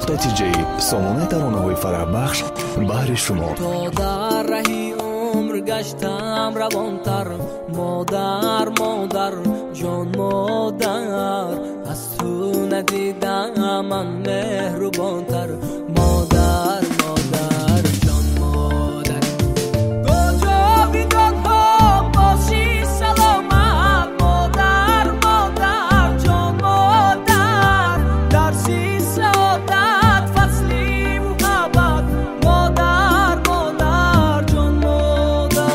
نتیجه سامانه ترانه‌های فرحبخش بهر شما. تا در رهی عمر گشتم روانتر، مادر مادر جان مادر، از تو ندیدم من مهربانتر، مادر مادر جان مادر. تو جاویدان ها باشی سلامت، مادر مادر جان مادر، درسی سعادت فصلی محبت، مادر مادر جان مادر.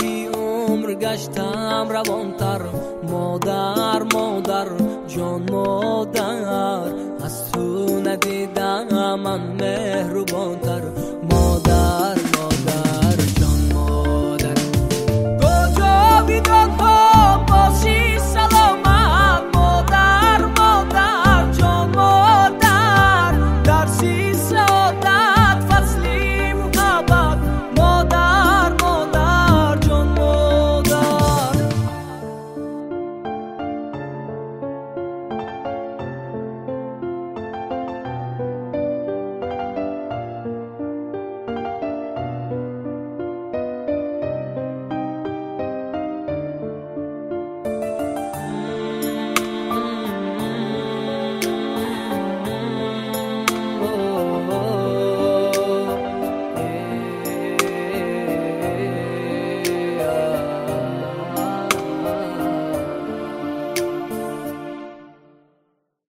گشتم روانتر، مادر مادر جان مادر.